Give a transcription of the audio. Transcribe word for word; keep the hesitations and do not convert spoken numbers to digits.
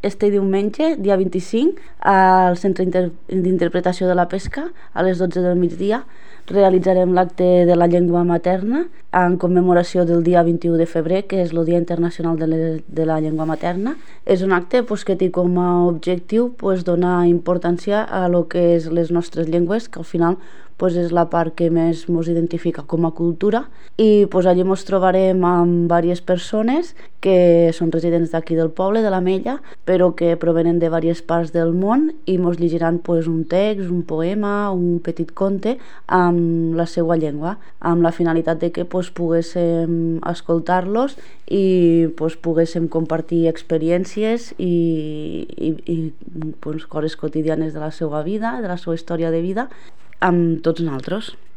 este diumenge, dia vint-i-cinc, al Centre d'Interpretació de la Pesca, a les dotze del migdia, realitzarem l'acte de la llengua materna en commemoració del dia vint-i-u de febrer, que és el Dia Internacional de, le, de la Llengua Materna. És un acte pues, que té com a objectiu pues, donar importància a lo que és les nostres llengües, que al final pues, és la part que més ens identifica com a cultura, i pues, allí ens trobarem amb diverses persones que són residents d'aquí del poble, de l'Ametlla, però que provenen de diverses parts del món i ens llegiran pues, un text, un poema, un petit conte amb la seva llengua, amb la finalitat de que pues, poguéssim escoltar-los i pues, poguéssim compartir experiències i, i, i pues, coses quotidianes de la seva vida, de la seva història de vida, amb tots nosaltres.